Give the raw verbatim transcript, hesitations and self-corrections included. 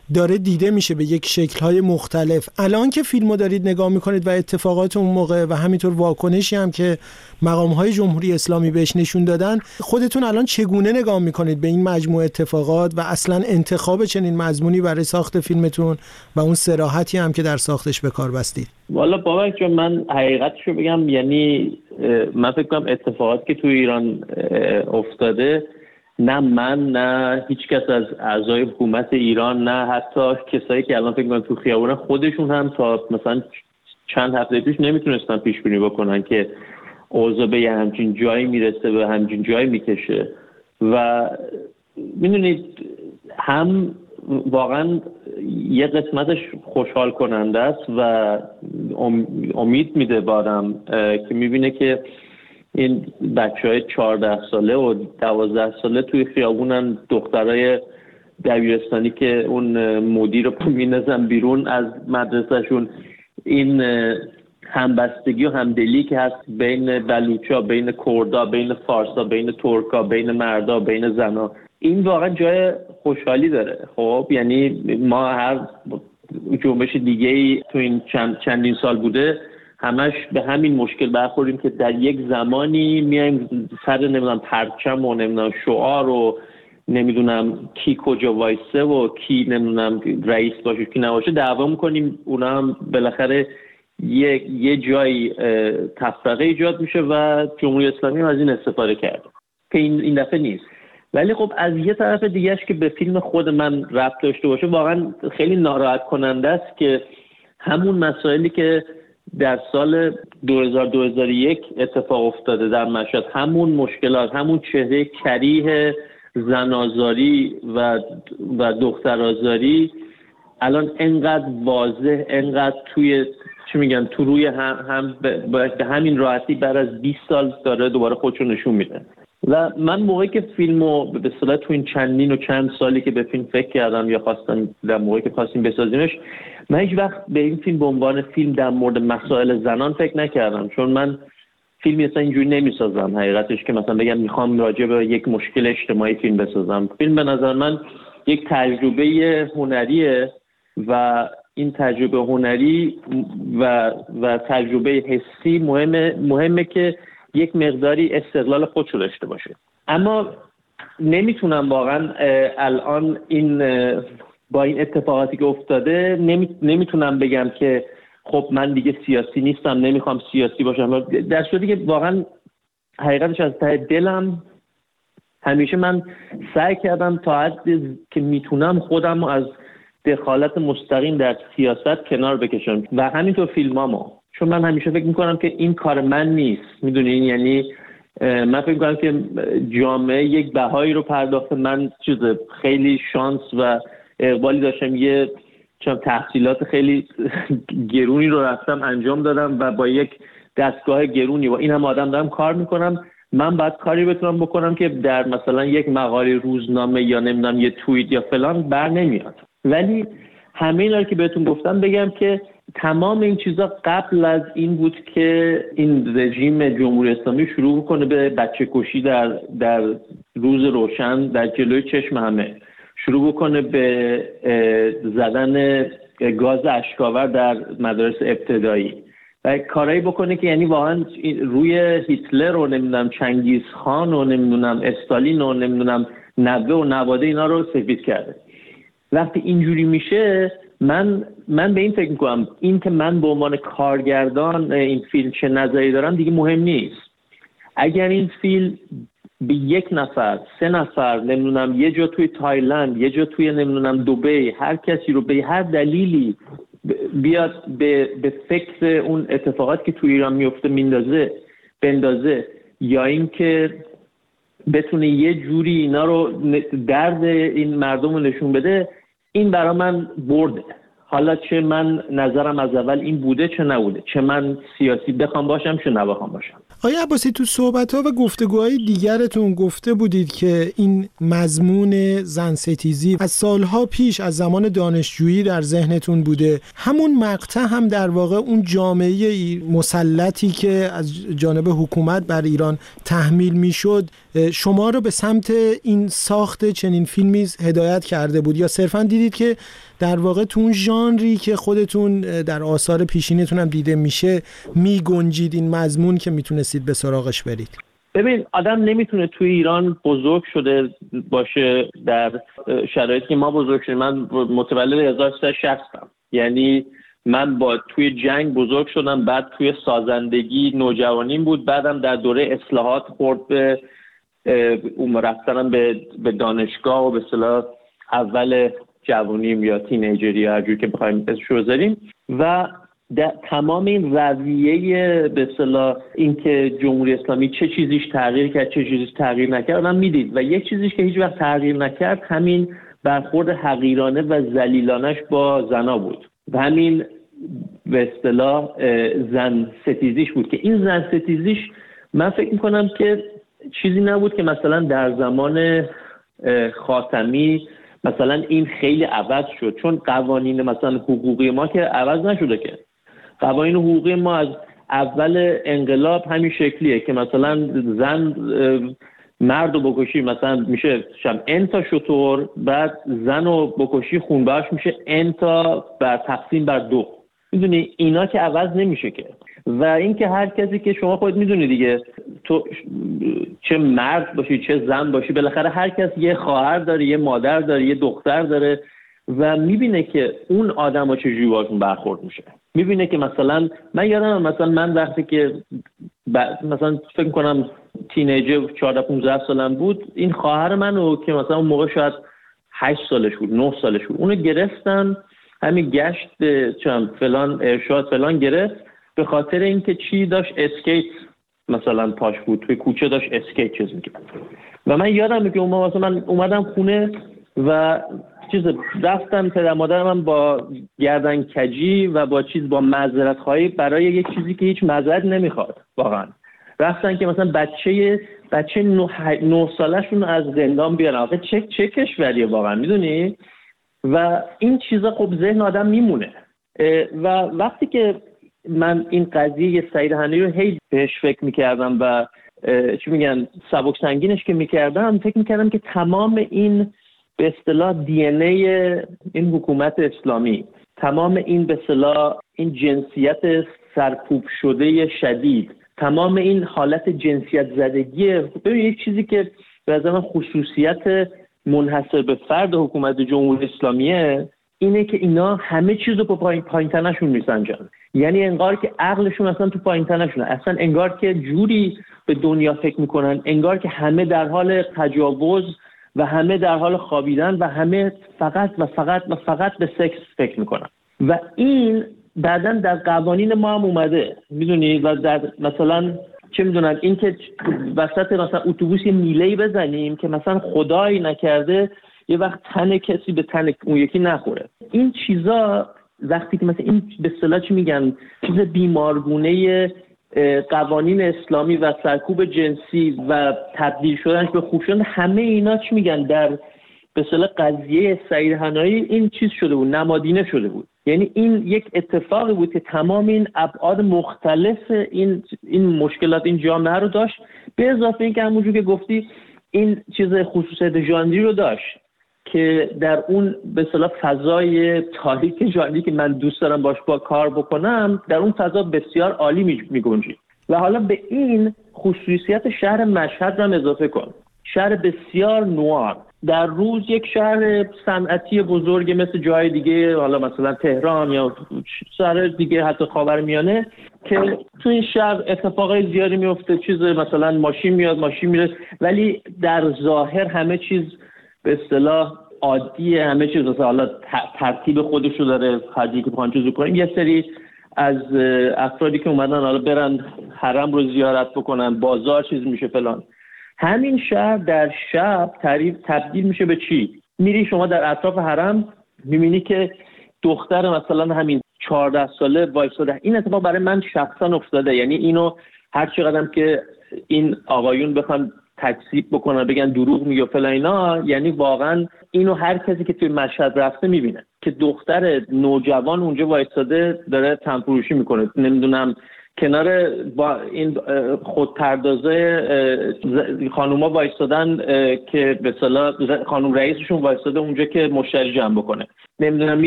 داره دیده میشه به یک شکل‌های مختلف. الان که فیلمو دارید نگاه میکنید و اتفاقات اون موقع و همینطور واکنشی هم که مقام‌های جمهوری اسلامی بهش نشون دادن، خودتون الان چگونه نگاه میکنید به این مجموعه اتفاقات و اصلا انتخاب چنین مضمونی برای ساخت فیلمتون و اون صراحتی هم که در ساختش به کار بستید؟ والا بابک جان، من حقیقتشو بگم، یعنی من فکر کنم اتفاقاتی که تو ایران افتاده، نه من نه هیچ کس از اعضای حکومت ایران، نه حتی کسایی که الان فکر کنم تو خیابون خودشون هم تا مثلا چند هفته پیش نمیتونستن پیش بینی بکنن که اوضاع به یه همچین جایی میرسه، به همچین جایی میکشه. و میدونید هم واقعا یه قسمتش خوشحال کننده است و امید میده بادم که میبینه که این بچهای چهارده ساله و دوازده ساله توی خیابونن، دخترای دبیرستانی که اون مدیر رو میندازن بیرون از مدرسهشون. این همبستگی و همدلی که هست بین بلوچا، بین کردا، بین فارسا، بین ترکا، بین مردا، بین زنا، این واقعا جای خوشحالی داره. خب یعنی ما هر جنبش دیگه ای تو این چند چندین سال بوده همش به همین مشکل برخوریم که در یک زمانی میایم سر نمیدونم پرچم و نمیدونم شعار و نمیدونم کی کجا وایسه و کی نمیدونم رئیس باشه کی نباشه دعوا میکنیم. اونا هم بالاخره یه یه جایی تفرقه ایجاد میشه و جمهوری اسلامی از این استفاده کرده که این این دفعه نیست. ولی خب از یه طرف دیگهش که به فیلم خود من ربط داشته باشه، واقعا خیلی ناراحت کننده است که همون مسائلی که در سال دو هزار دو هزار و یک اتفاق افتاده در مشهد، همون مشکلات، همون چهره کریه زنازاری و و دخترآزاری الان انقدر واضح، انقدر توی چی میگن تو روی هم, هم به همین راحتی بعد از بیست سال داره دوباره خودشو نشون میده. و من موقعی که فیلمو به اصطلاح تو این چندین و چند سالی که به فیلم فکر کردم یا خواستم در موقعی که خواستیم بسازیمش، من هیچ وقت به این فیلم به عنوان فیلم در مورد مسائل زنان فکر نکردم، چون من فیلمی اصلا اینجوری نمیسازم حقیقتش که مثلا بگم میخوام راجع به یک مشکل اجتماعی فیلم بسازم. فیلم به نظر من یک تجربه هنریه و این تجربه هنری و و تجربه حسی مهمه مهمه که یک مقداری استقلال خودشو داشته باشه. اما نمیتونم واقعا الان این با این اتفاقاتی که افتاده نمی، نمیتونم بگم که خب من دیگه سیاسی نیستم، نمیخوام سیاسی باشم، در صورتی که واقعا حقیقتش از ته دلم همیشه من سعی کردم تا حدی که میتونم خودم از دخالت مستقیم در سیاست کنار بکشم و همینطور فیلمامو، چون من همیشه فکر میکنم که این کار من نیست. میدونین یعنی من فکر میکنم که جامعه یک بهایی رو پرداخته، من چیز خیلی شانس و اقبالی داشتم، یه چند تحصیلات خیلی گرونی رو رفتم انجام دادم و با یک دستگاه گرونی و این هم آدم دارم کار میکنم. من باید کاری بتونم بکنم که در مثلا یک مقاله روزنامه یا نمیدونم یه توییت یا فلان بر نمیاد. ولی همه اینا رو که بهتون گفتم بگم که تمام این چیزا قبل از این بود که این رژیم جمهوری اسلامی شروع کنه به بچه کشی در در روز روشن در جلوی چشم همه، شروع کنه به زدن گاز اشک‌آور در مدارس ابتدایی و کارایی بکنه که یعنی واقعا روی هیتلر و نمیدونم چنگیز خان و نمیدونم استالین و نمیدونم نوه و نواده اینا رو سفید کرده. وقتی اینجوری میشه من من به این فکر میکنم این که من به عنوان کارگردان این فیلم چه نظری دارم دیگه مهم نیست. اگر این فیلم به یک نفر، سه نفر، نمیدونم یه جا توی تایلند، یه جا توی نمیدونم دبی، هر کسی رو به هر دلیلی بیاد به به فکر اون اتفاقات که توی ایران میفته میندازه بندازه، یا اینکه بتونه یه جوری اینا رو درد این مردم رو نشون بده، این برای من برده. حالا چه من نظرم از اول این بوده چه نبوده، چه من سیاسی بخوام باشم چه نبخوام باشم. آقای عباسی، تو صحبت‌ها و گفتگوهای دیگرتون گفته بودید که این مضمون زن ستیزی از سالها پیش از زمان دانشجویی در ذهنتون بوده. همون مقطع هم در واقع اون جامعه مسلطی که از جانب حکومت بر ایران تحمیل میشد شما رو به سمت این ساخت چنین فیلمی هدایت کرده بود، یا صرفاً دیدید که در واقع تو اون ژانری که خودتون در آثار پیشینتون هم دیده میشه میگنجید این مضمون که میتونستید به سراغش برید؟ ببین، آدم نمیتونه توی ایران بزرگ شده باشه در شرایطی که ما بزرگ شدیم. من متولد هزار و سیصد و شصتم، یعنی من با توی جنگ بزرگ شدم، بعد توی سازندگی نوجوانیم بود، بعدم در دوره اصلاحات خورد به اون رفتنم به به دانشگاه و به اصطلاح اول جوانیم یا تینیجری یا هر جور که بخوایم اسمش رو بذاریم. و در تمام این رویه به اصطلاح اینکه جمهوری اسلامی چه چیزیش تغییر کرد چه چیزیش تغییر نکرد آدم میدید، و یک چیزیش که هیچ وقت تغییر نکرد همین برخورد حقیرانه و ذلیلانش با زنا بود و همین به اصطلاح زن ستیزیش بود، که این زن ستیزیش من فکر میکنم که چیزی نبود که مثلا در زمان خاتمی مثلا این خیلی عوض شد، چون قوانین مثلا حقوقی ما که عوض نشده، که قوانین حقوقی ما از اول انقلاب همین شکلیه که مثلا زن مرد رو بکشی مثلا میشه شم ان تا شطور، بعد زن رو بکشی خونبهاش میشه ان تا بر تقسیم بر دو. میدونی اینا که عوض نمیشه که. و اینکه هر کسی که شما خودت میدونی دیگه، تو چه مرد باشی چه زن باشی بالاخره هر کس یه خواهر داره، یه مادر داره، یه دختر داره و میبینه که اون آدم‌ها چجوری باشون برخورد میشه. میبینه که مثلا من یادم مثلا من وقتی که ب... مثلا فکر کنم تینیجر چهارده پانزده سالم بود، این خواهر منو که مثلا اون موقع شاید هشت سالش بود نه سالش بود، اونو گرفتن همین گشت چم فلان ارشاد فلان گرفت به خاطر اینکه چی داشت اسکیت مثلا پاش بود، توی کوچه داشت اسکیت چیز می‌کرد. و من یادم که اون موقع مثلا من اومدم خونه و چیز رفتم پدر مادرم هم با گردن کجی و با چیز با معذرت خواهی برای یک چیزی که هیچ معذرت نمیخواد واقعا رفتن که مثلا بچه بچه نه, نه سالشون از زندان بیارن. آخه چه چه کشوریه واقعا، میدونی؟ و این چیزا خب ذهن آدم میمونه. و وقتی که من این قضیه سعید حنایی رو هی بهش فکر میکردم و چی میگن سبک سنگینش که میکردم، فکر میکردم که تمام این به اصطلاح دی ان ای این حکومت اسلامی، تمام این به اصطلاح این جنسیت سرکوب شده شدید، تمام این حالت جنسیت زدگی، ببین یک چیزی که به نظر من خصوصیت منحصر به فرد حکومت جمهوری اسلامیه اینه که اینا همه چیز رو پایین پایین تنشون میسنجن. یعنی انگار که عقلشون اصلا تو پایین تنشونه، اصلا انگار که جوری به دنیا فکر میکنن انگار که همه در حال تجاوز و همه در حال خوابیدن و همه فقط و فقط و فقط به سکس فکر میکنن. و این بعداً در قوانین ما هم اومده، میدونی؟ و در مثلا چه میدونن این که وسط مثلا اتوبوس یه میله‌ای بزنیم که مثلا خدایی نکرده یه وقت تن کسی به تن اون یکی نخوره. این چیزا وقتی که مثلا این به اصطلاح چی میگن چیز بیمارگونه قوانین اسلامی و سرکوب جنسی و تبدیل شدنش به خوب شدن، همه اینا چی میگن در به اصطلاح قضیه سعید حنایی این چیز شده بود، نمادینه شده بود. یعنی این یک اتفاقی بود که تمام این ابعاد مختلف این این مشکلات این جامعه رو داشت، به اضافه اینکه همونجور که گفتی این چیز خصوصیت ژانری رو داشت که در اون به اصطلاح فضای تاریک ژانری که من دوست دارم باش با کار بکنم، در اون فضا بسیار عالی می‌گنجید. و حالا به این خصوصیت شهر مشهد هم اضافه کن، شهر بسیار نوار، در روز یک شهر صنعتی بزرگ مثل جای دیگه، حالا مثلا تهران یا شهر دیگه حتی خاورمیانه، که تو این شهر اتفاقای زیادی میفته، چیز مثلا ماشین میاد ماشین میره، ولی در ظاهر همه چیز به اصطلاح عادیه، همه چیز مثلا حالا ترتیب خودشو داره. حاجی که بخوان چیزو کنیم، یه سری از افرادی که اومدن حالا برن حرم رو زیارت بکنن، بازار چیز میشه فلان، همین شهر در شب تعریف تبدیل میشه به چی؟ میری شما در اطراف حرم میبینی که دختر مثلا همین چهارده ساله وایساده. این اتفاق برای من شخصا افتاده. یعنی اینو هر چقدرم که این آقایون بخوان تکذیب بکنن بگن دروغ میگه فلان اینا، یعنی واقعا اینو هر کسی که توی مشهد رفته میبینه که دختر نوجوان اونجا وایساده داره تنفروشی میکنه، نمیدونم کنار با این خودپردازه خانوما وایسادن که به اصطلاح خانم رئیسشون وایساده اونجا که مشتری جمع بکنه، نمیدونم